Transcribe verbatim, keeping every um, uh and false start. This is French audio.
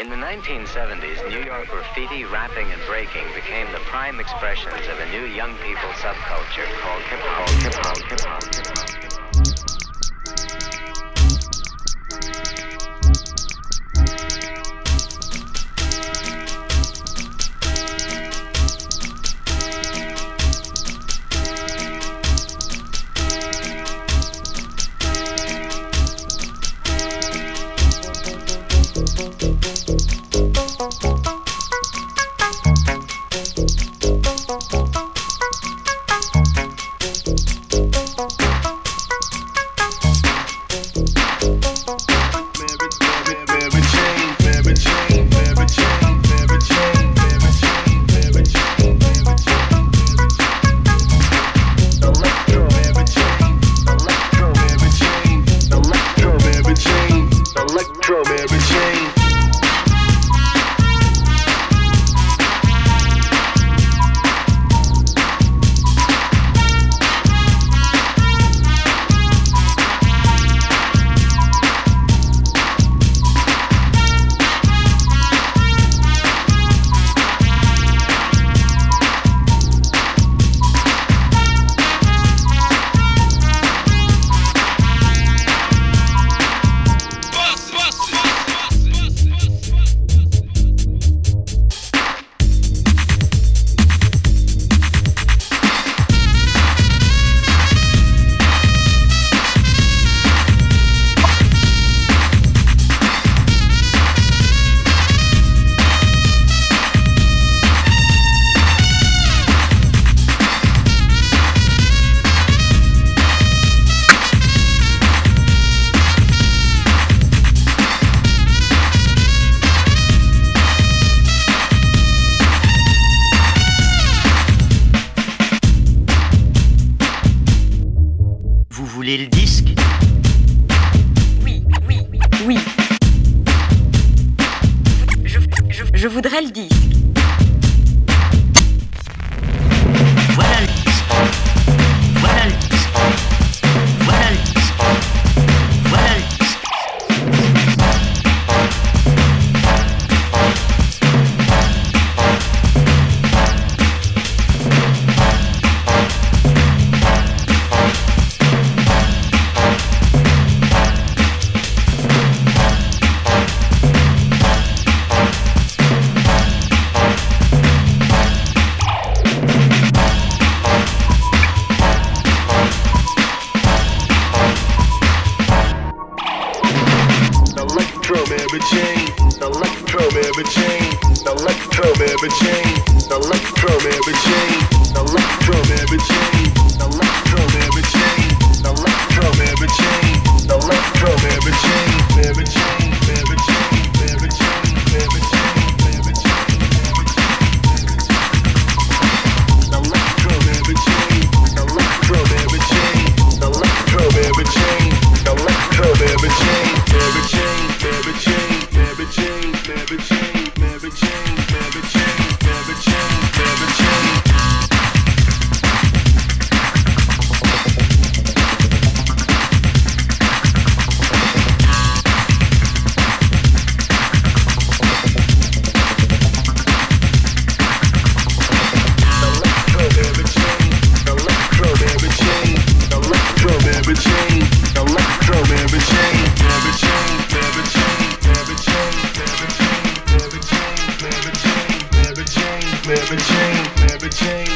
In the nineteen seventies, New York graffiti, rapping, and breaking became the prime expressions of a new young people subculture called hip-hop, hip-hop, hip-hop, hip-hop. Le disque ? Oui, oui, oui. Je, je, je voudrais le disque. Voilà le disque. Voilà le disque. Voilà le disque. Voilà le disque. Never change, never change.